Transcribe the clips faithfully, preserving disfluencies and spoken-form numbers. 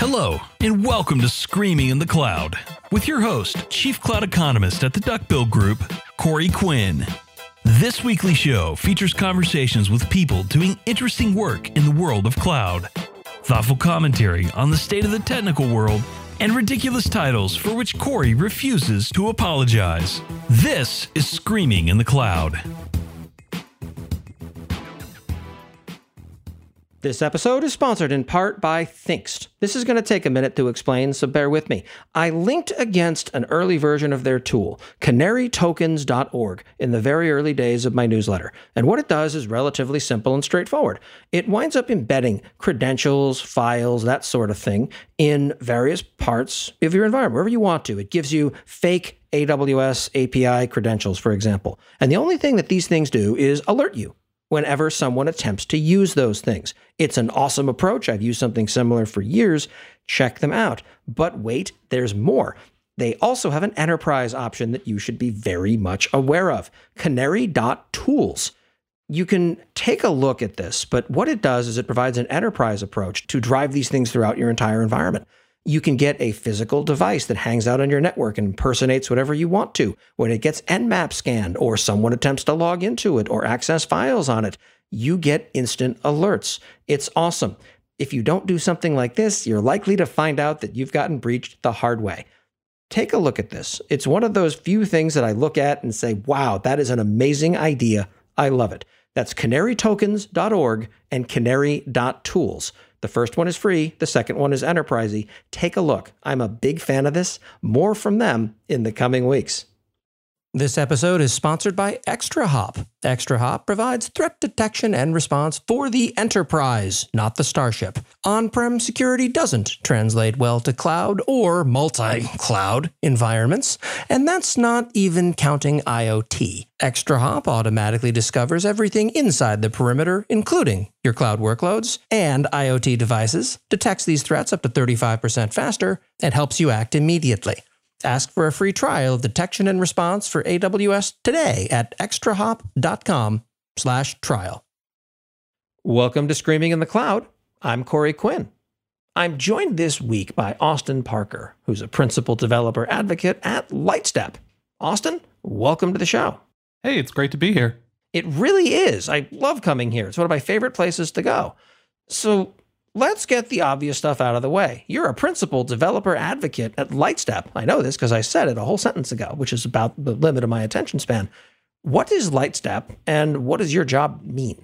Hello, and welcome to Screaming in the Cloud, with your host, Chief Cloud Economist at the Duckbill Group, Corey Quinn. This weekly show features conversations with people doing interesting work in the world of cloud, thoughtful commentary on the state of the technical world, and ridiculous titles for which Corey refuses to apologize. This is Screaming in the Cloud. This episode is sponsored in part by Thinkst. This is going to take a minute to explain, so bear with me. I linked against an early version of their tool, canary tokens dot org, in the very early days of my newsletter. And what it does is relatively simple and straightforward. It winds up embedding credentials, files, that sort of thing, in various parts of your environment, wherever you want to. It gives you fake A W S A P I credentials, for example. And the only thing that these things do is alert you whenever someone attempts to use those things. It's an awesome approach. I've used something similar for years. Check them out. But wait, there's more. They also have an enterprise option that you should be very much aware of, canary dot tools. You can take a look at this, but what it does is it provides an enterprise approach to drive these things throughout your entire environment. You can get a physical device that hangs out on your network and impersonates whatever you want to. When it gets Nmap scanned or someone attempts to log into it or access files on it, you get instant alerts. It's awesome. If you don't do something like this, you're likely to find out that you've gotten breached the hard way. Take a look at this. It's one of those few things that I look at and say, wow, that is an amazing idea. I love it. That's canary tokens dot org and canary dot tools. The first one is free. The second one is enterprisey. Take a look. I'm a big fan of this. More from them in the coming weeks. This episode is sponsored by ExtraHop. ExtraHop provides threat detection and response for the enterprise, not the starship. On-prem security doesn't translate well to cloud or multi-cloud environments, and that's not even counting IoT. ExtraHop automatically discovers everything inside the perimeter, including your cloud workloads and IoT devices, detects these threats up to thirty-five percent faster, and helps you act immediately. Ask for a free trial of detection and response for A W S today at extrahop.com slash trial. Welcome to Screaming in the Cloud. I'm Corey Quinn. I'm joined this week by Austin Parker, who's a principal developer advocate at Lightstep. Austin, welcome to the show. Hey, it's great to be here. It really is. I love coming here. It's one of my favorite places to go. So let's get the obvious stuff out of the way. You're a principal developer advocate at Lightstep. I know this because I said it a whole sentence ago, which is about the limit of my attention span. What is Lightstep, and what does your job mean?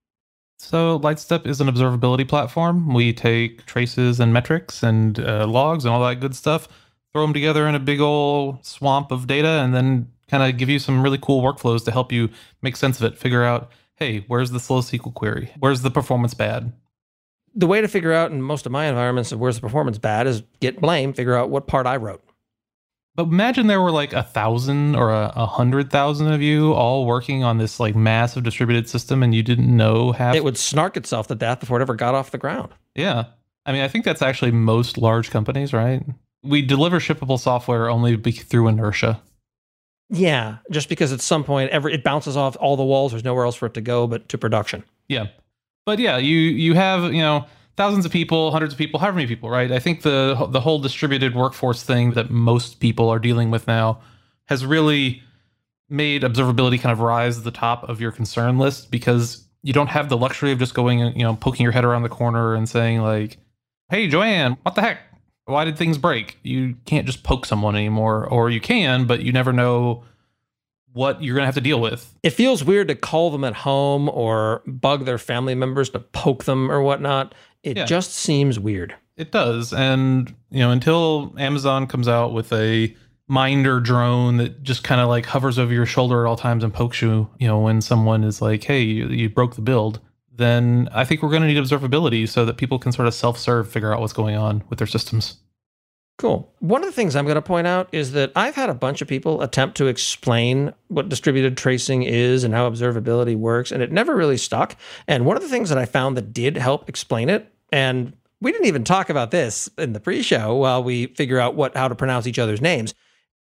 So Lightstep is an observability platform. We take traces and metrics and uh, logs and all that good stuff, throw them together in a big old swamp of data, and then kind of give you some really cool workflows to help you make sense of it. Figure out, hey, where's the slow S Q L query? Where's the performance bad? The way to figure out in most of my environments of where's the performance bad is get blame, figure out what part I wrote. But imagine there were like a thousand or a, a hundred thousand of you all working on this like massive distributed system and you didn't know half. It would snark itself to death before it ever got off the ground. Yeah. I mean, I think that's actually most large companies, right? We deliver shippable software only be- through inertia. Yeah, just because at some point every it bounces off all the walls, there's nowhere else for it to go but to production. Yeah. But yeah, you you have, you know, thousands of people, hundreds of people, however many people, right? I think the the whole distributed workforce thing that most people are dealing with now has really made observability kind of rise to the top of your concern list because you don't have the luxury of just going and, you know, poking your head around the corner and saying like, hey, Joanne, what the heck? Why did things break? You can't just poke someone anymore, or you can, but you never know what you're going to have to deal with. It feels weird to call them at home or bug their family members to poke them or whatnot. It yeah. just seems weird. It does. And, you know, until Amazon comes out with a Minder drone that just kind of like hovers over your shoulder at all times and pokes you, you know, when someone is like, hey, you, you broke the build, then I think we're going to need observability so that people can sort of self-serve, figure out what's going on with their systems. Cool. One of the things I'm going to point out is that I've had a bunch of people attempt to explain what distributed tracing is and how observability works, and it never really stuck. And one of the things that I found that did help explain it, and we didn't even talk about this in the pre-show while we figure out what how to pronounce each other's names,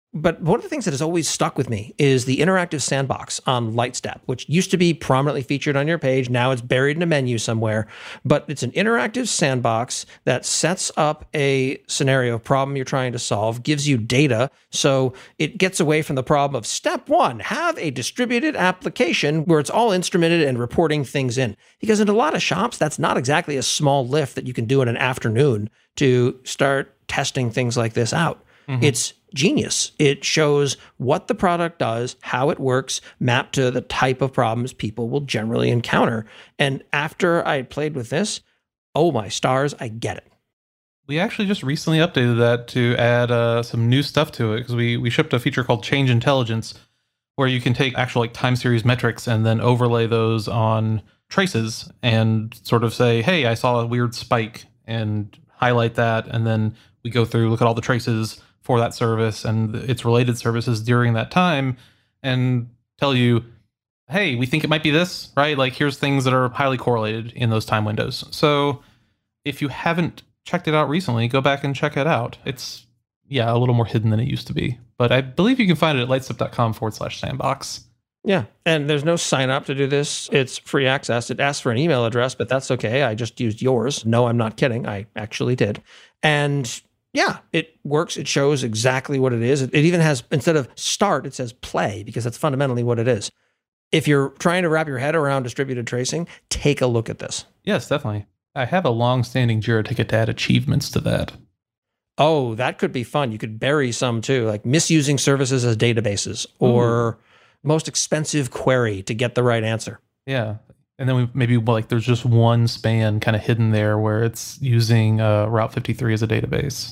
But one of the things that has always stuck with me is the interactive sandbox on Lightstep, which used to be prominently featured on your page. Now it's buried in a menu somewhere. But it's an interactive sandbox that sets up a scenario problem you're trying to solve, gives you data. So it gets away from the problem of step one, have a distributed application where it's all instrumented and reporting things in. Because in a lot of shops, that's not exactly a small lift that you can do in an afternoon to start testing things like this out. Mm-hmm. It's genius. It shows what the product does, how it works, mapped to the type of problems people will generally encounter. And after I played with this, oh my stars, I get it. We actually just recently updated that to add uh, some new stuff to it because we, we shipped a feature called Change Intelligence where you can take actual like time series metrics and then overlay those on traces and sort of say, hey, I saw a weird spike and highlight that. And then we go through, look at all the traces for that service and its related services during that time and tell you, hey, we think it might be this, right? Like here's things that are highly correlated in those time windows. So if you haven't checked it out recently, go back and check it out. It's, yeah, a little more hidden than it used to be. But I believe you can find it at lightstep.com forward slash sandbox. Yeah, and there's no sign up to do this. It's free access. It asks for an email address, but that's okay. I just used yours. No, I'm not kidding. I actually did. And yeah, it works. It shows exactly what it is. It, it even has, instead of start, it says play, because that's fundamentally what it is. If you're trying to wrap your head around distributed tracing, take a look at this. Yes, definitely. I have a long-standing Jira ticket to add achievements to that. Oh, that could be fun. You could bury some too, like misusing services as databases or Ooh. most expensive query to get the right answer. Yeah. And then we maybe like there's just one span kind of hidden there where it's using uh, Route fifty-three as a database.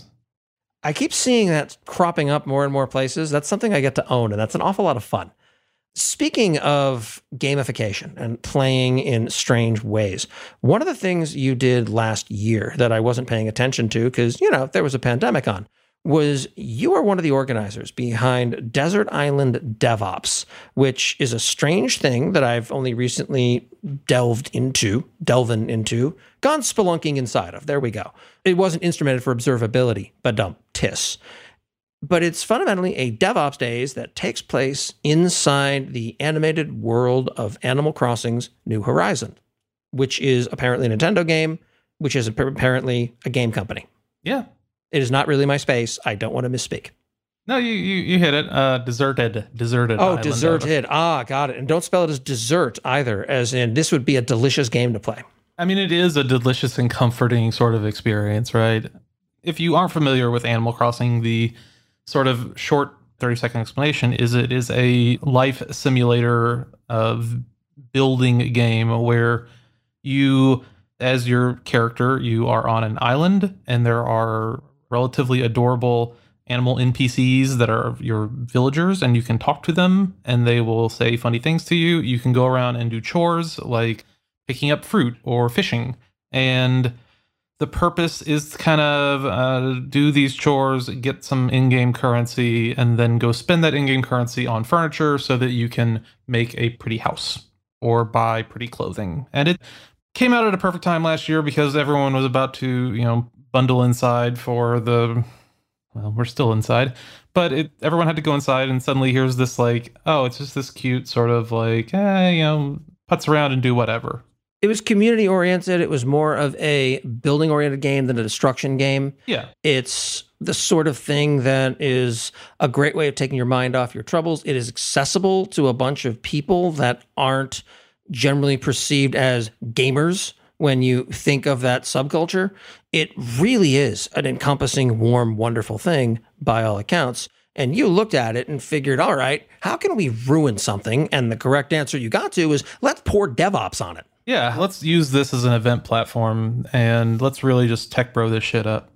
I keep seeing that cropping up more and more places. That's something I get to own, and that's an awful lot of fun. Speaking of gamification and playing in strange ways, one of the things you did last year that I wasn't paying attention to because, you know, there was a pandemic on, was you are one of the organizers behind Desert Island DevOps, which is a strange thing that I've only recently delved into, delving into, gone spelunking inside of. There we go. It wasn't instrumented for observability, but dumb, T I S. But it's fundamentally a DevOps days that takes place inside the animated world of Animal Crossing's New Horizon, which is apparently a Nintendo game, which is apparently a game company. Yeah. It is not really my space. I don't want to misspeak. No, you you, you hit it. Uh, deserted. Deserted. Oh, deserted. Ah, got it. And don't spell it as dessert either, as in this would be a delicious game to play. I mean, it is a delicious and comforting sort of experience, right? If you aren't familiar with Animal Crossing, the sort of short thirty second explanation is it is a life simulator of building game where you, as your character, you are on an island and there are relatively adorable animal N P Cs that are your villagers and you can talk to them and they will say funny things to you. You can go around and do chores like picking up fruit or fishing. And the purpose is to kind of uh, do these chores, get some in-game currency, and then go spend that in-game currency on furniture so that you can make a pretty house or buy pretty clothing. And it came out at a perfect time last year because everyone was about to, you know, bundle inside for the, well, we're still inside, but it, everyone had to go inside and suddenly here's this like, oh, it's just this cute sort of like, eh, you know, putz around and do whatever. It was community oriented. It was more of a building oriented game than a destruction game. Yeah. It's the sort of thing that is a great way of taking your mind off your troubles. It is accessible to a bunch of people that aren't generally perceived as gamers when you think of that subculture. It really is an encompassing, warm, wonderful thing by all accounts. And you looked at it and figured, all right, how can we ruin something? And the correct answer you got to is let's pour DevOps on it. Yeah, let's use this as an event platform and let's really just tech bro this shit up.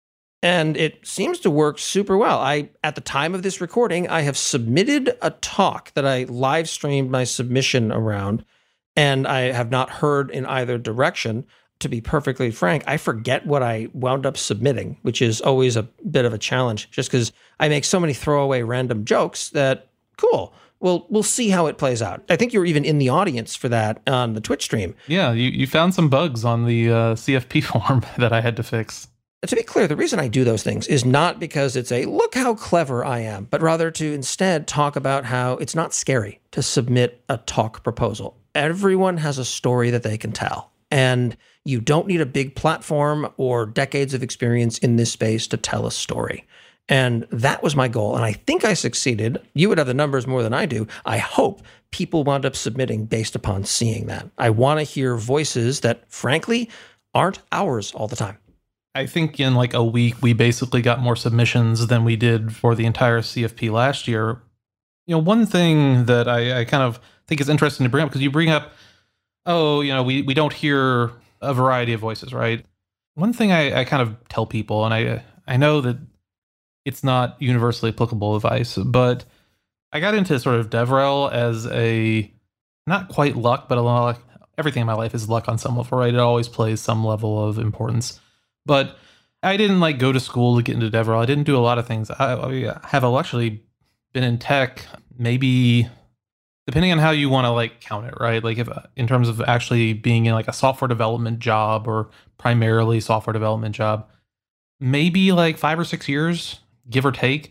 And it seems to work super well. I, at the time of this recording, I have submitted a talk that I live streamed my submission around, and I have not heard in either direction. To be perfectly frank, I forget what I wound up submitting, which is always a bit of a challenge, just because I make so many throwaway random jokes that, cool. Well, we'll see how it plays out. I think you were even in the audience for that on the Twitch stream. Yeah, you, you found some bugs on the uh, C F P form that I had to fix. to be clear, the reason I do those things is not because it's a look how clever I am, but rather to instead talk about how it's not scary to submit a talk proposal. Everyone has a story that they can tell, and you don't need a big platform or decades of experience in this space to tell a story. And that was my goal, and I think I succeeded. You would have the numbers more than I do. I hope people wound up submitting based upon seeing that. I want to hear voices that, frankly, aren't ours all the time. I think in like a week, we basically got more submissions than we did for the entire C F P last year. You know, one thing that I, I kind of think is interesting to bring up, because you bring up, oh, you know, we, we don't hear a variety of voices, right? One thing I, I kind of tell people, and I I know that it's not universally applicable advice, but I got into sort of DevRel as a, not quite luck, but a lot of, everything in my life is luck on some level, right? It always plays some level of importance. But I didn't like go to school to get into DevRel. I didn't do a lot of things. I, I have actually been in tech, maybe depending on how you want to like count it, right? Like if in terms of actually being in like a software development job or primarily software development job, maybe like five or six years, give or take.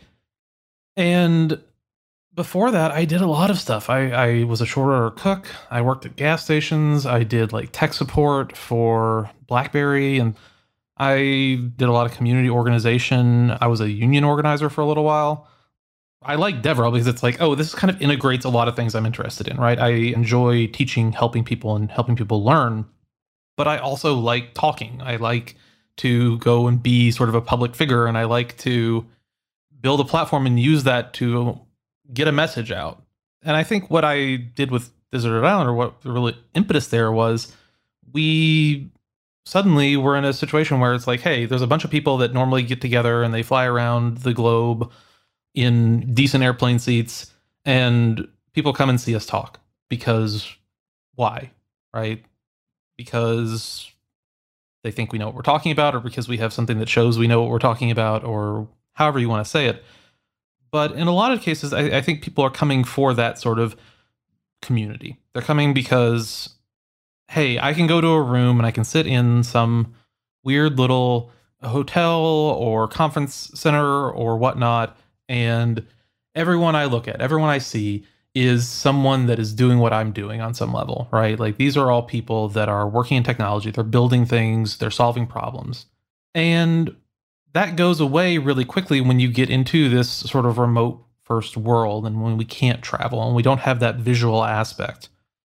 And before that, I did a lot of stuff. I, I was a short order cook. I worked at gas stations. I did like tech support for BlackBerry, and I did a lot of community organization. I was a union organizer for a little while. I like DevRel because it's like, oh, this kind of integrates a lot of things I'm interested in, right? I enjoy teaching, helping people, and helping people learn. But I also like talking. I like to go and be sort of a public figure, and I like to build a platform and use that to get a message out. And I think what I did with Deserted Island, or what the really impetus there was, we suddenly were in a situation where it's like, hey, there's a bunch of people that normally get together and they fly around the globe in decent airplane seats, and people come and see us talk. Because why? Right? Because they think we know what we're talking about, or because we have something that shows we know what we're talking about, or however you want to say it. But in a lot of cases, I, I think people are coming for that sort of community. They're coming because, hey, I can go to a room and I can sit in some weird little hotel or conference center or whatnot, and everyone I look at, everyone I see is someone that is doing what I'm doing on some level, right? Like these are all people that are working in technology. They're building things. They're solving problems. And that goes away really quickly when you get into this sort of remote first world, and when we can't travel and we don't have that visual aspect.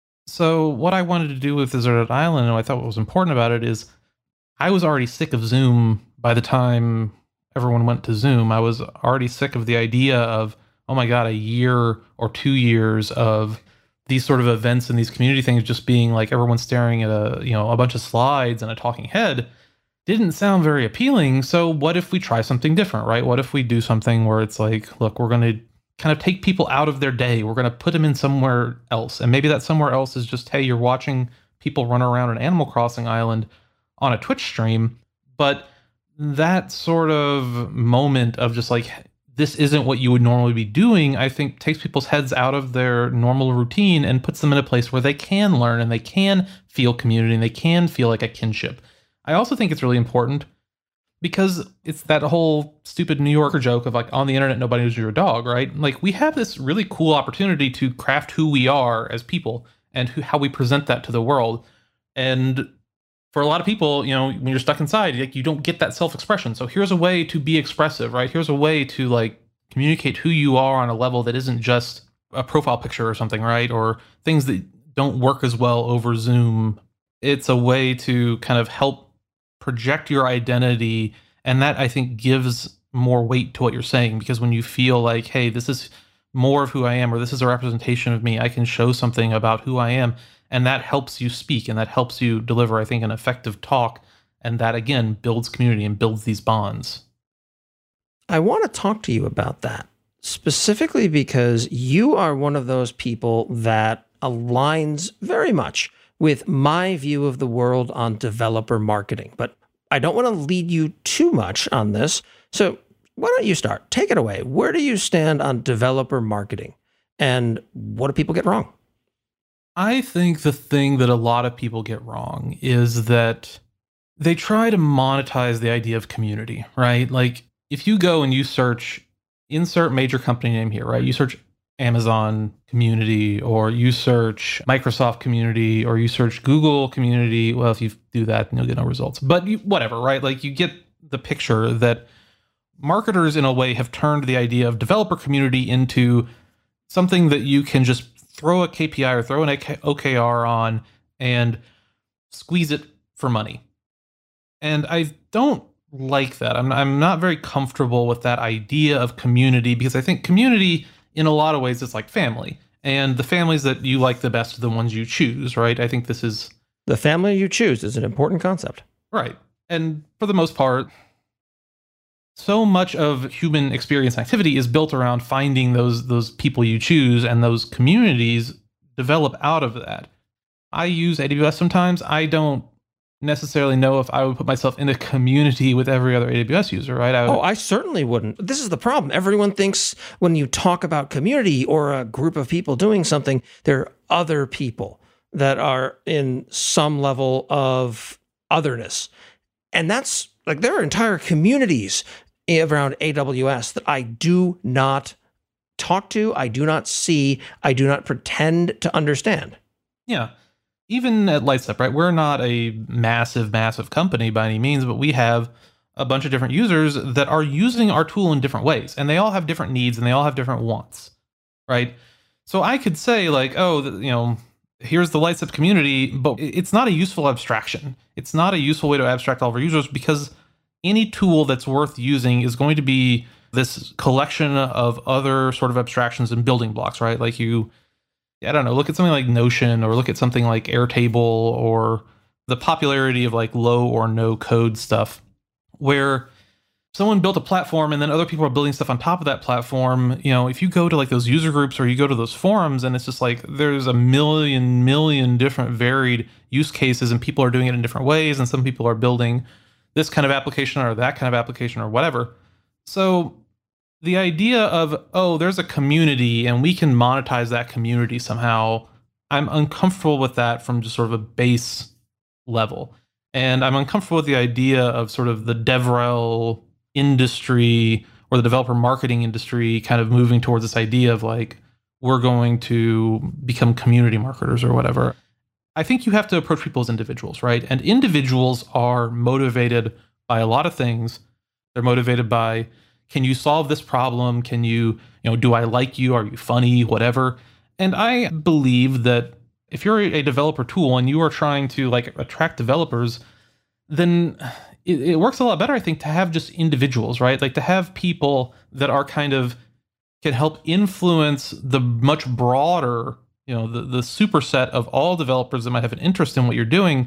So what I wanted to do with Deserted Island, and I thought what was important about it, is I was already sick of Zoom by the time everyone went to Zoom. I was already sick of the idea of, oh my God, a year or two years of these sort of events and these community things just being like everyone staring at a, you know, a bunch of slides and a talking head didn't sound very appealing. So what if we try something different, right? What if we do something where it's like, look, we're going to kind of take people out of their day. We're going to put them in somewhere else. And maybe that somewhere else is just, hey, you're watching people run around an Animal Crossing island on a Twitch stream. But that sort of moment of just like, this isn't what you would normally be doing, I think takes people's heads out of their normal routine and puts them in a place where they can learn and they can feel community and they can feel like a kinship. I also think it's really important because it's that whole stupid New Yorker joke of like, on the internet, nobody knows you're a dog, right? Like we have this really cool opportunity to craft who we are as people and who, how we present that to the world. And for a lot of people, you know, when you're stuck inside, like you don't get that self-expression. So here's a way to be expressive, right? Here's a way to like communicate who you are on a level that isn't just a profile picture or something, right? Or things that don't work as well over Zoom. It's a way to kind of help project your identity, and that I think gives more weight to what you're saying, because when you feel like, hey, this is more of who I am, or this is a representation of me, I can show something about who I am, and that helps you speak, and that helps you deliver, I think, an effective talk, and that again builds community and builds these bonds. I want to talk to you about that, specifically because you are one of those people that aligns very much with my view of the world on developer marketing. But I don't want to lead you too much on this. So why don't you start? Take it away. Where do you stand on developer marketing? And what do people get wrong? I think the thing that a lot of people get wrong is that they try to monetize the idea of community, right? Like if you go and you search, insert major company name here, right? You search Amazon community, or you search Microsoft community, or you search Google community. Well, if you do that, you'll get no results. But you, whatever, right? Like you get the picture that marketers, in a way, have turned the idea of developer community into something that you can just throw a K P I or throw an O K R on and squeeze it for money. And I don't like that. I'm, I'm not very comfortable with that idea of community, because I think community, in a lot of ways, it's like family. And the families that you like the best are the ones you choose, right? I think this is... The family you choose is an important concept. Right. And for the most part, so much of human experience and activity is built around finding those those people you choose, and those communities develop out of that. I use A W S sometimes. I don't necessarily know if I would put myself in a community with every other A W S user, right? I would, oh, I certainly wouldn't. This is the problem. Everyone thinks when you talk about community or a group of people doing something, there are other people that are in some level of otherness. And that's like, there are entire communities around A W S that I do not talk to, I do not see, I do not pretend to understand. Yeah. Even at Lightstep, right? We're not a massive, massive company by any means, but we have a bunch of different users that are using our tool in different ways, and they all have different needs and they all have different wants, right? So I could say like, oh, you know, here's the Lightstep community, but it's not a useful abstraction. It's not a useful way to abstract all of our users, because any tool that's worth using is going to be this collection of other sort of abstractions and building blocks, right? Like you, I don't know, look at something like Notion, or look at something like Airtable, or the popularity of like low or no code stuff, where someone built a platform and then other people are building stuff on top of that platform. You know, if you go to like those user groups or you go to those forums, and it's just like there's a million, million different varied use cases, and people are doing it in different ways, and some people are building this kind of application or that kind of application or whatever. So the idea of, oh, there's a community and we can monetize that community somehow, I'm uncomfortable with that from just sort of a base level. And I'm uncomfortable with the idea of sort of the DevRel industry or the developer marketing industry kind of moving towards this idea of like, we're going to become community marketers or whatever. I think you have to approach people as individuals, right? And individuals are motivated by a lot of things. They're motivated by, can you solve this problem? Can you, you know, do I like you? Are you funny? Whatever. And I believe that if you're a developer tool and you are trying to like attract developers, then it, it works a lot better, I think, to have just individuals, right? Like to have people that are kind of can help influence the much broader, you know, the, the superset of all developers that might have an interest in what you're doing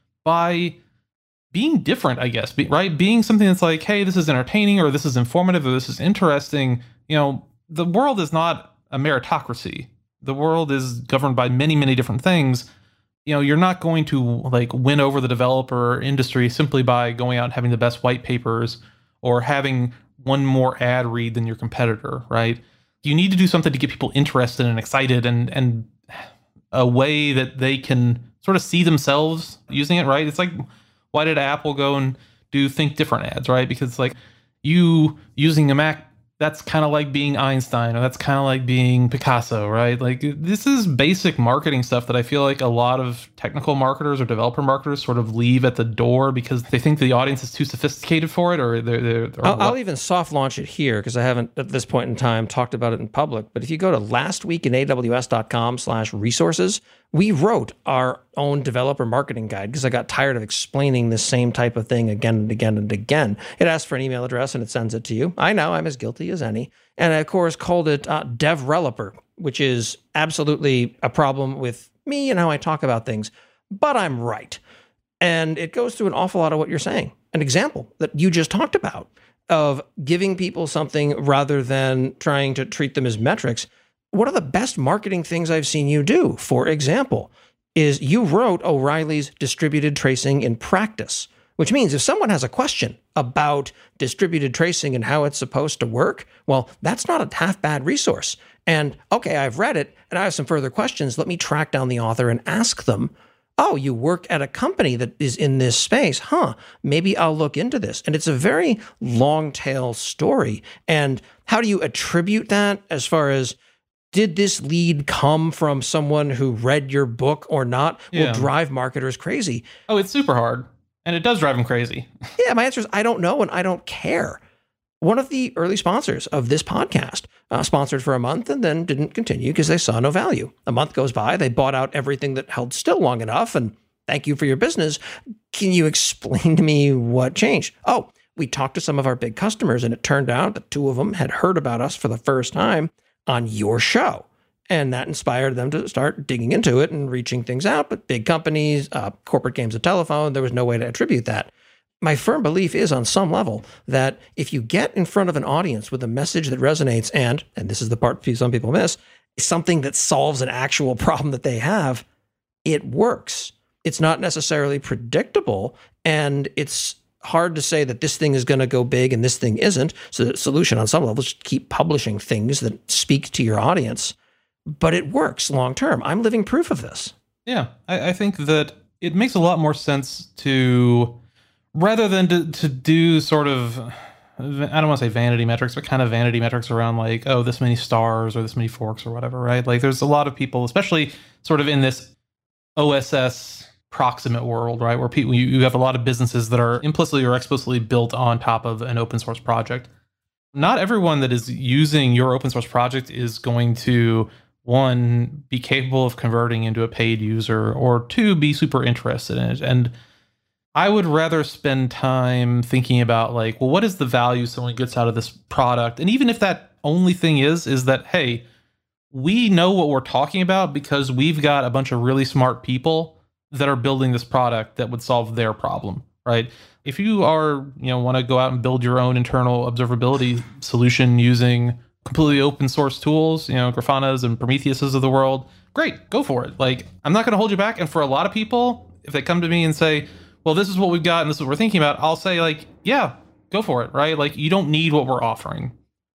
by being different, I guess, Be, right? Being something that's like, hey, this is entertaining, or this is informative, or this is interesting. You know, the world is not a meritocracy. The world is governed by many, many different things. You know, you're not going to like win over the developer industry simply by going out and having the best white papers or having one more ad read than your competitor, right? You need to do something to get people interested and excited, and and a way that they can sort of see themselves using it, right? It's like, why did Apple go and do Think Different ads, right? Because like you using a Mac, that's kind of like being Einstein, or that's kind of like being Picasso, right? Like this is basic marketing stuff that I feel like a lot of technical marketers or developer marketers sort of leave at the door because they think the audience is too sophisticated for it, or they're... they're or I'll, I'll even soft launch it here because I haven't at this point in time talked about it in public. But if you go to lastweekin.aws.com slash resources, we wrote our own developer marketing guide because I got tired of explaining the same type of thing again and again and again. It asks for an email address and it sends it to you. I know, I'm as guilty as any. And I, of course, called it uh, DevReloper, which is absolutely a problem with me and how I talk about things. But I'm right. And it goes through an awful lot of what you're saying. An example that you just talked about of giving people something rather than trying to treat them as metrics. One of the best marketing things I've seen you do, for example, is you wrote O'Reilly's distributed tracing in practice, which means if someone has a question about distributed tracing and how it's supposed to work, well, that's not a half bad resource. And okay, I've read it and I have some further questions. Let me track down the author and ask them oh, you work at a company that is in this space. Huh, maybe I'll look into this. And it's a very long tail story. And how do you attribute that as far as, did this lead come from someone who read your book or not? Yeah. Will drive marketers crazy. Oh, it's super hard. And it does drive them crazy. Yeah, my answer is I don't know and I don't care. One of the early sponsors of this podcast uh, sponsored for a month and then didn't continue because they saw no value. A month goes by, they bought out everything that held still long enough, and thank you for your business. Can you explain to me what changed? Oh, we talked to some of our big customers, and it turned out that two of them had heard about us for the first time on your show. And that inspired them to start digging into it and reaching things out. But big companies, uh, corporate games of telephone, there was no way to attribute that. My firm belief is on some level that if you get in front of an audience with a message that resonates and, and this is the part some people miss, something that solves an actual problem that they have, it works. It's not necessarily predictable, and it's hard to say that this thing is going to go big and this thing isn't. So the solution on some level is keep publishing things that speak to your audience, but it works long term. I'm living proof of this. Yeah, I, I think that it makes a lot more sense to, rather than to, to do sort of, I don't want to say vanity metrics, but kind of vanity metrics around like, oh, this many stars or this many forks or whatever, right? Like there's a lot of people, especially sort of in this O S S proximate world, right? Where people, you, you have a lot of businesses that are implicitly or explicitly built on top of an open source project. Not everyone that is using your open source project is going to, one, be capable of converting into a paid user, or two, be super interested in it. And I would rather spend time thinking about like, well, what is the value someone gets out of this product? And even if that only thing is, is that, hey, we know what we're talking about because we've got a bunch of really smart people that are building this product that would solve their problem, right? If you are, you know, want to go out and build your own internal observability solution using completely open source tools, you know, Grafana's and Prometheuses of the world, great, go for it. Like, I'm not going to hold you back. And for a lot of people, if they come to me and say, well, this is what we've got and this is what we're thinking about, I'll say like, yeah, go for it, right? Like, you don't need what we're offering.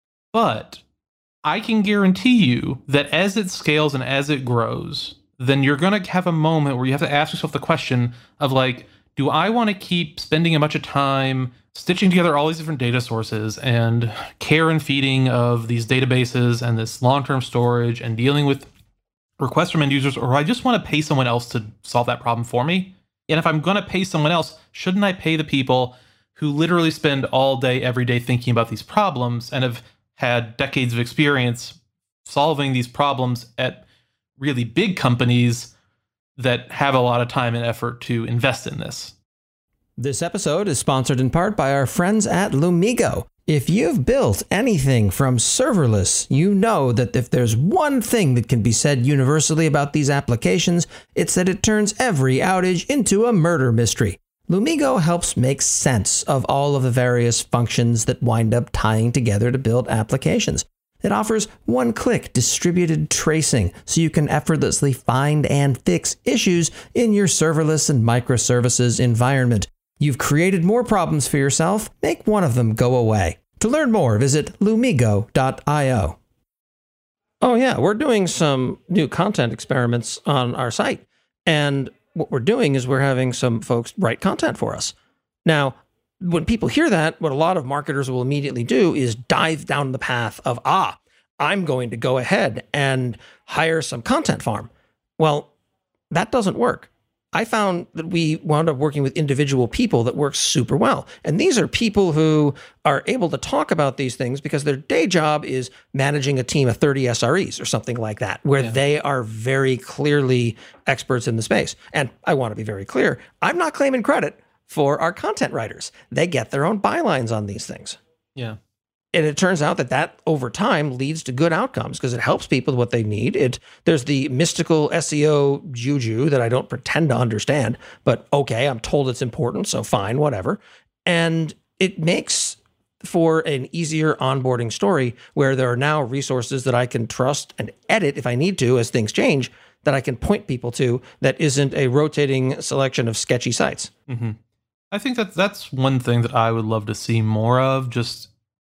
But I can guarantee you that as it scales and as it grows, then you're going to have a moment where you have to ask yourself the question of like, do I want to keep spending a bunch of time stitching together all these different data sources and care and feeding of these databases and this long-term storage and dealing with requests from end users, or I just want to pay someone else to solve that problem for me? And if I'm going to pay someone else, shouldn't I pay the people who literally spend all day, every day thinking about these problems and have had decades of experience solving these problems at really big companies that have a lot of time and effort to invest in this? This episode is sponsored in part by our friends at Lumigo. If you've built anything from serverless, you know that if there's one thing that can be said universally about these applications, it's that it turns every outage into a murder mystery. Lumigo helps make sense of all of the various functions that wind up tying together to build applications. It offers one-click distributed tracing so you can effortlessly find and fix issues in your serverless and microservices environment. You've created more problems for yourself. Make one of them go away. To learn more, visit lumigo dot io. Oh yeah, we're doing some new content experiments on our site. And what we're doing is we're having some folks write content for us. Now, when people hear that, what a lot of marketers will immediately do is dive down the path of, ah, I'm going to go ahead and hire some content farm. Well, that doesn't work. I found that we wound up working with individual people that works super well. And these are people who are able to talk about these things because their day job is managing a team of thirty S R Es or something like that, where yeah. they are very clearly experts in the space. And I want to be very clear, I'm not claiming credit for our content writers. They get their own bylines on these things. Yeah. And it turns out that that over time leads to good outcomes because it helps people with what they need. It there's the mystical S E O juju that I don't pretend to understand, but okay, I'm told it's important, so fine, whatever. And it makes for an easier onboarding story where there are now resources that I can trust and edit if I need to as things change, that I can point people to that isn't a rotating selection of sketchy sites. Mm-hmm. I think that that's one thing that I would love to see more of, just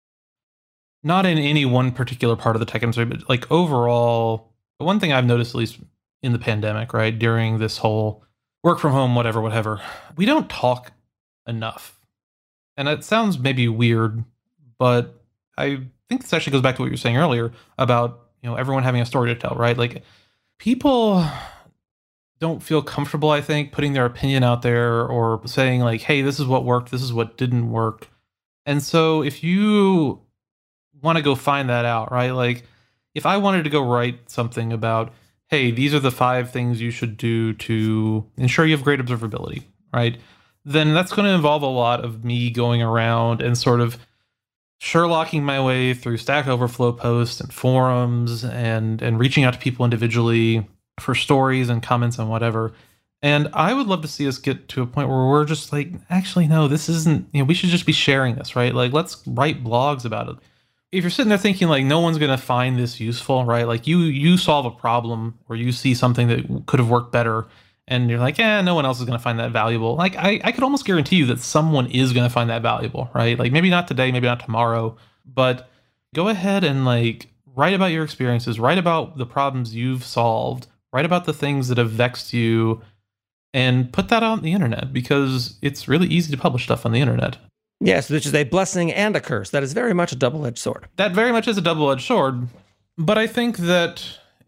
not in any one particular part of the tech industry, but like overall, one thing I've noticed, at least in the pandemic, right, during this whole work from home, whatever, whatever. We don't talk enough. And it sounds maybe weird, but I think this actually goes back to what you were saying earlier about, you know, everyone having a story to tell, right? Like, people don't feel comfortable, I think, putting their opinion out there or saying like, hey, this is what worked, this is what didn't work. And so if you want to go find that out, right? Like, if I wanted to go write something about, hey, these are the five things you should do to ensure you have great observability, right? Then that's going to involve a lot of me going around and sort of Sherlocking my way through Stack Overflow posts and forums and and reaching out to people individually for stories and comments and whatever. And I would love to see us get to a point where we're just like, actually, no, this isn't, you know, we should just be sharing this, right? Like, let's write blogs about it. If you're sitting there thinking like no one's going to find this useful, right? Like you you solve a problem or you see something that could have worked better and you're like, eh, no one else is going to find that valuable. Like I, I could almost guarantee you that someone is going to find that valuable, right? Like maybe not today, maybe not tomorrow, but go ahead and like write about your experiences, write about the problems you've solved, write about the things that have vexed you, and put that on the internet because it's really easy to publish stuff on the internet. Yes, which is a blessing and a curse. That is very much a double-edged sword. That very much is a double-edged sword. But I think that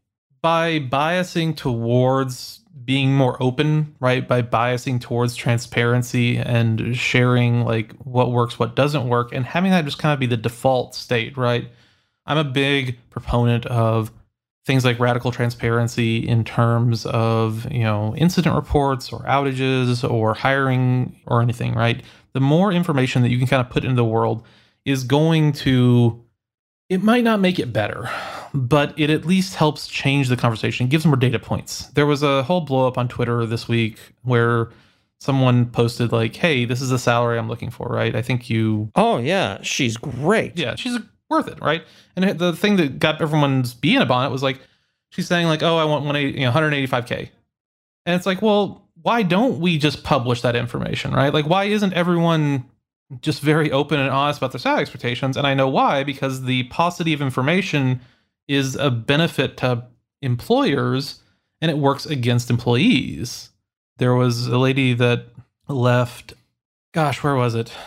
by biasing towards being more open, right, by biasing towards transparency and sharing like what works, what doesn't work, and having that just kind of be the default state, right? I'm a big proponent of things like radical transparency in terms of, you know, incident reports or outages or hiring or anything, right? The more information that you can kind of put into the world is going to, it might not make it better, but it at least helps change the conversation, gives more data points. There was a whole blow up on Twitter this week where someone posted like, hey, this is the salary I'm looking for, right? I think you... Oh, yeah, she's great. Yeah, she's worth it, right? And the thing that got everyone's being up on it was like, she's saying like, oh, I want one eighty, you know, one eighty-five K. And it's like, well, why don't we just publish that information, right? Like, why isn't everyone just very open and honest about their salary expectations? And I know why, because the paucity of information is a benefit to employers and it works against employees. There was a lady that left, gosh, where was it?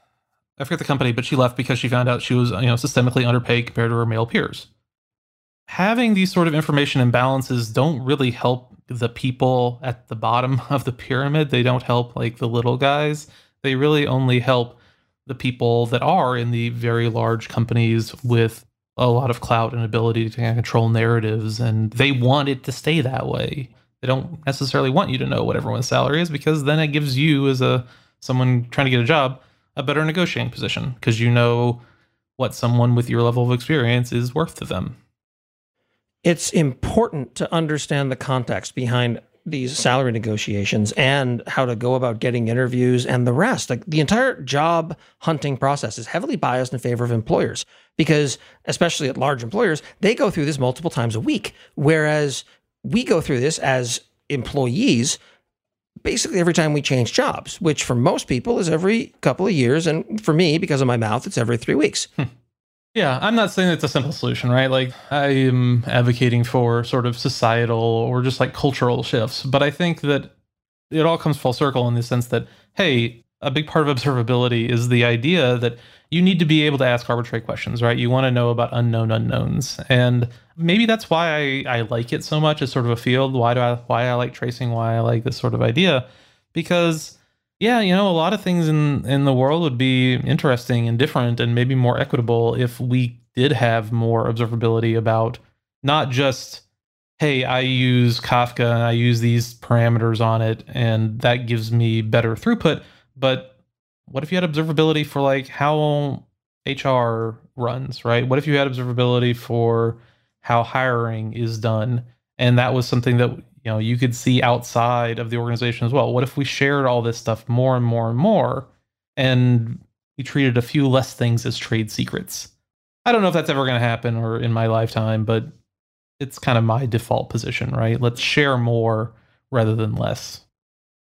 I forget the company, but she left because she found out she was, you know, systemically underpaid compared to her male peers. Having these sort of information imbalances don't really help the people at the bottom of the pyramid. They don't help like the little guys. They really only help the people that are in the very large companies with a lot of clout and ability to kind of control narratives. And they want it to stay that way. They don't necessarily want you to know what everyone's salary is because then it gives you as a someone trying to get a job a better negotiating position because you know what someone with your level of experience is worth to them. It's important to understand the context behind these salary negotiations and how to go about getting interviews and the rest. Like the entire job hunting process is heavily biased in favor of employers because, especially at large employers, they go through this multiple times a week, whereas we go through this as employees basically every time we change jobs, which for most people is every couple of years. And for me, because of my mouth, it's every three weeks. Hmm. Yeah, I'm not saying it's a simple solution, right? Like I am advocating for sort of societal or just like cultural shifts, but I think that it all comes full circle in the sense that, hey, a big part of observability is the idea that you need to be able to ask arbitrary questions, right? You want to know about unknown unknowns. And maybe that's why I, I like it so much as sort of a field. Why do I why I like tracing, why I like this sort of idea? Because yeah, you know, a lot of things in, in the world would be interesting and different and maybe more equitable if we did have more observability about not just, hey, I use Kafka and I use these parameters on it and that gives me better throughput. But what if you had observability for like how H R runs, right? What if you had observability for how hiring is done? And that was something that you know, you could see outside of the organization as well. What if we shared all this stuff more and more and more and we treated a few less things as trade secrets? I don't know if that's ever going to happen or in my lifetime, but it's kind of my default position, right? Let's share more rather than less.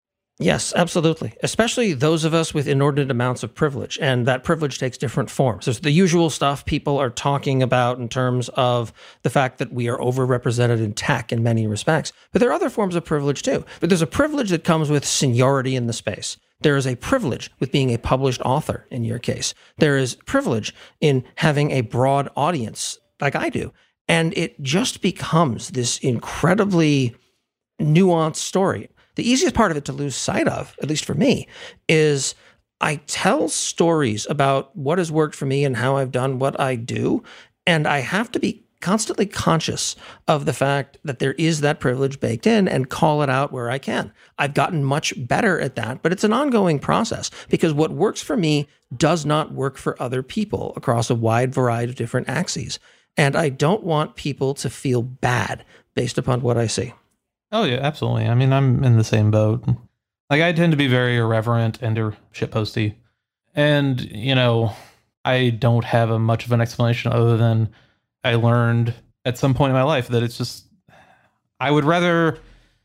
Yes, absolutely. Especially those of us with inordinate amounts of privilege. And that privilege takes different forms. There's the usual stuff people are talking about in terms of the fact that we are overrepresented in tech in many respects. But there are other forms of privilege too. But there's a privilege that comes with seniority in the space. There is a privilege with being a published author in your case. There is privilege in having a broad audience like I do. And it just becomes this incredibly nuanced story. The easiest part of it to lose sight of, at least for me, is I tell stories about what has worked for me and how I've done what I do. And I have to be constantly conscious of the fact that there is that privilege baked in and call it out where I can. I've gotten much better at that, but it's an ongoing process because what works for me does not work for other people across a wide variety of different axes. And I don't want people to feel bad based upon what I see. Oh, yeah, absolutely. I mean, I'm in the same boat. Like, I tend to be very irreverent and ir- shitposty. And, you know, I don't have a much of an explanation other than I learned at some point in my life that it's just, I would rather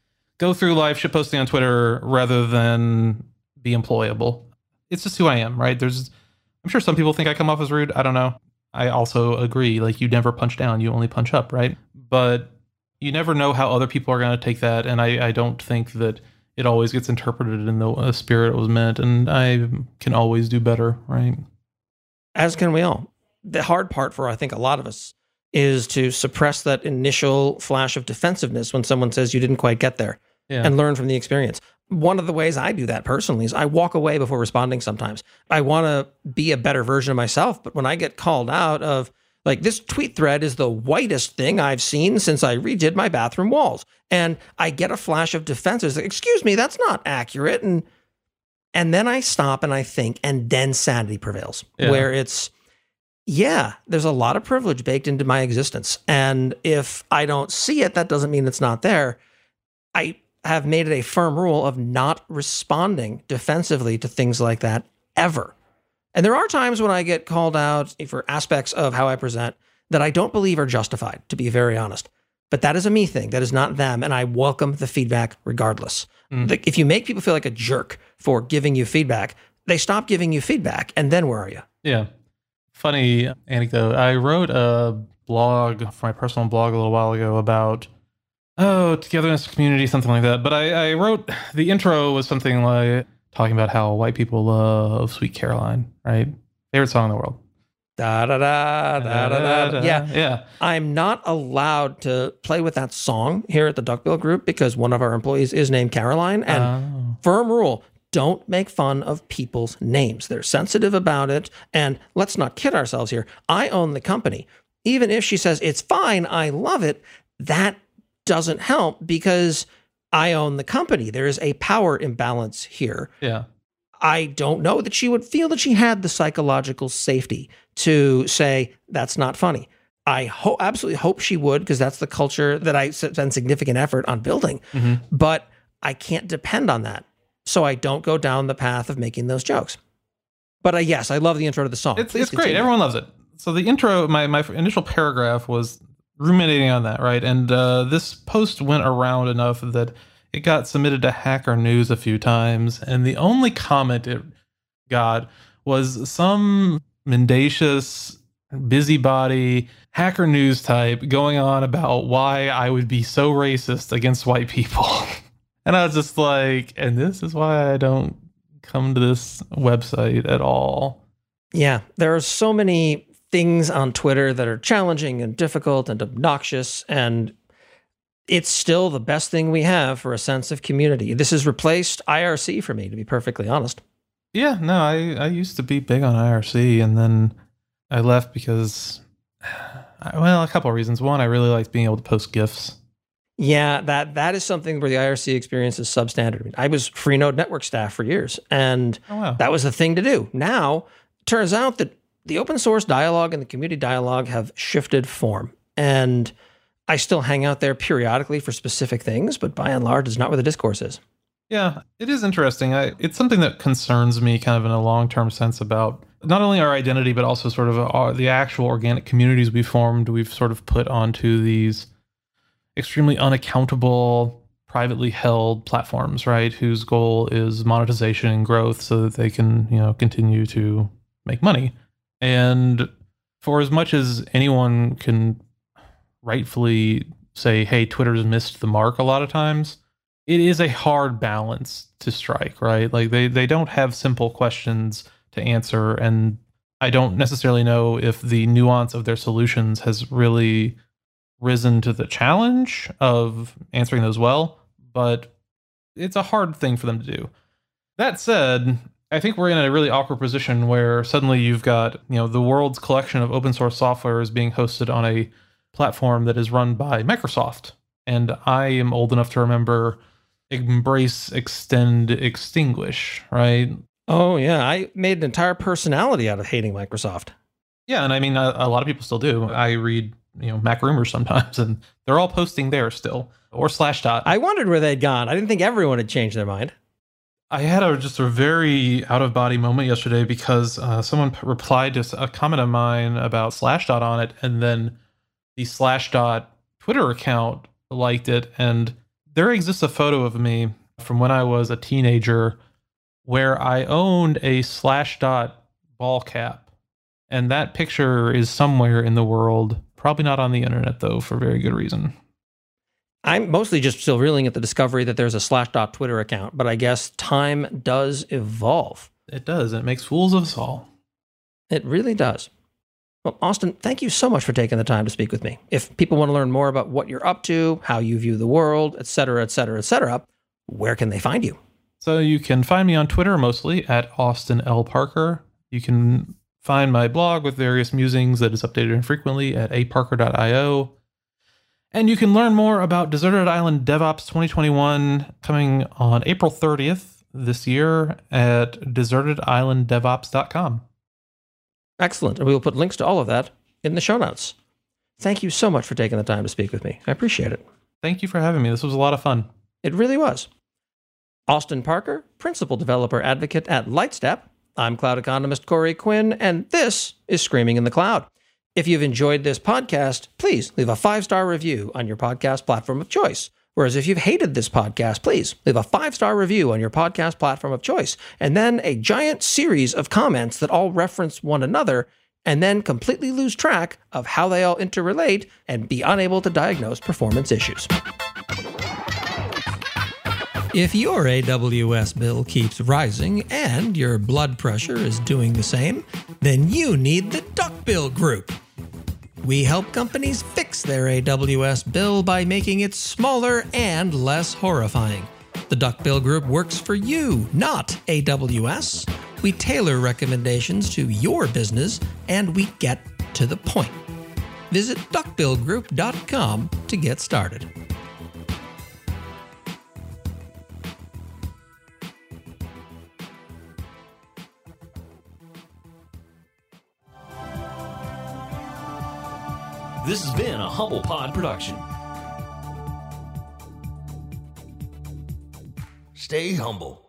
go through life shitposting on Twitter rather than be employable. It's just who I am, right? There's, I'm sure some people think I come off as rude. I don't know. I also agree. Like, you never punch down, you only punch up, right? But you never know how other people are going to take that. And I, I don't think that it always gets interpreted in the uh, spirit it was meant. And I can always do better, right? As can we all. The hard part for, I think, a lot of us is to suppress that initial flash of defensiveness when someone says you didn't quite get there yeah. and learn from the experience. One of the ways I do that personally is I walk away before responding sometimes. I want to be a better version of myself. But when I get called out of, like, this tweet thread is the whitest thing I've seen since I redid my bathroom walls. And I get a flash of defense. It's like, excuse me, that's not accurate. And and then I stop and I think, and then sanity prevails, yeah. where it's, yeah, there's a lot of privilege baked into my existence. And if I don't see it, that doesn't mean it's not there. I have made it a firm rule of not responding defensively to things like that ever. And there are times when I get called out for aspects of how I present that I don't believe are justified, to be very honest. But that is a me thing. That is not them. And I welcome the feedback regardless. Mm. Like, if you make people feel like a jerk for giving you feedback, they stop giving you feedback. And then where are you? Yeah. Funny anecdote. I wrote a blog for my personal blog a little while ago about, oh, togetherness, community, something like that. But I, I wrote, the intro was something like, talking about how white people love Sweet Caroline, right? Favorite song in the world. Da, da, da, da, da, da, da. Yeah. Yeah. I'm not allowed to play with that song here at the Duckbill Group because one of our employees is named Caroline. And oh. firm rule, don't make fun of people's names. They're sensitive about it. And let's not kid ourselves here. I own the company. Even if she says, it's fine, I love it, that doesn't help because I own the company. There is a power imbalance here. Yeah. I don't know that she would feel that she had the psychological safety to say, that's not funny. I ho- absolutely hope she would, because that's the culture that I spend significant effort on building. Mm-hmm. But I can't depend on that. So I don't go down the path of making those jokes. But uh, yes, I love the intro to the song. It's, it's great. Everyone loves it. So the intro, my, my initial paragraph was ruminating on that, right? And uh, this post went around enough that it got submitted to Hacker News a few times, and the only comment it got was some mendacious, busybody, Hacker News type going on about why I would be so racist against white people. And I was just like, and this is why I don't come to this website at all. Yeah, there are so many things on Twitter that are challenging and difficult and obnoxious, and it's still the best thing we have for a sense of community. This has replaced I R C for me, to be perfectly honest. Yeah, no, I, I used to be big on I R C, and then I left because, well, a couple of reasons. One, I really liked being able to post GIFs. Yeah, that that is something where the I R C experience is substandard. I mean, I was Freenode network staff for years, and oh, wow. that was the thing to do. Now, it turns out that the open source dialogue and the community dialogue have shifted form, and I still hang out there periodically for specific things, but by and large, it's not where the discourse is. Yeah, it is interesting. I, it's something that concerns me kind of in a long-term sense about not only our identity, but also sort of our, the actual organic communities we formed. We've sort of put onto these extremely unaccountable privately held platforms, right? Whose goal is monetization and growth so that they can, you know, continue to make money. And for as much as anyone can rightfully say, hey, Twitter's missed the mark a lot of times, it is a hard balance to strike, right? Like they, they don't have simple questions to answer. And I don't necessarily know if the nuance of their solutions has really risen to the challenge of answering those well, but it's a hard thing for them to do. That said, I think we're in a really awkward position where suddenly you've got, you know, the world's collection of open source software is being hosted on a platform that is run by Microsoft. And I am old enough to remember Embrace, Extend, Extinguish, right? Oh, yeah. I made an entire personality out of hating Microsoft. Yeah, and I mean, a, a lot of people still do. I read, you know, Mac Rumors sometimes, and they're all posting there still, or Slashdot. I wondered where they'd gone. I didn't think everyone had changed their mind. I had a, just a very out-of-body moment yesterday because uh, someone p- replied to a comment of mine about Slashdot on it, and then the Slashdot Twitter account liked it, and there exists a photo of me from when I was a teenager where I owned a Slashdot ball cap, and that picture is somewhere in the world, probably not on the internet, though, for very good reason. I'm mostly just still reeling at the discovery that there's a Slashdot Twitter account, but I guess time does evolve. It does. It makes fools of us all. It really does. Well, Austin, thank you so much for taking the time to speak with me. If people want to learn more about what you're up to, how you view the world, et cetera, et cetera, et cetera, where can they find you? So you can find me on Twitter mostly at Austin L. Parker. You can find my blog with various musings that is updated infrequently at a parker dot io. And you can learn more about Deserted Island DevOps twenty twenty-one coming on April thirtieth this year at deserted island devops dot com. Excellent. And we will put links to all of that in the show notes. Thank you so much for taking the time to speak with me. I appreciate it. Thank you for having me. This was a lot of fun. It really was. Austin Parker, Principal Developer Advocate at Lightstep. I'm cloud economist Corey Quinn, and this is Screaming in the Cloud. If you've enjoyed this podcast, please leave a five-star review on your podcast platform of choice. Whereas if you've hated this podcast, please leave a five-star review on your podcast platform of choice, and then a giant series of comments that all reference one another, and then completely lose track of how they all interrelate and be unable to diagnose performance issues. If your A W S bill keeps rising and your blood pressure is doing the same, then you need the Duckbill Group. We help companies fix their A W S bill by making it smaller and less horrifying. The Duckbill Group works for you, not A W S. We tailor recommendations to your business, and we get to the point. Visit duck bill group dot com to get started. This has been a Humble Pod production. Stay humble.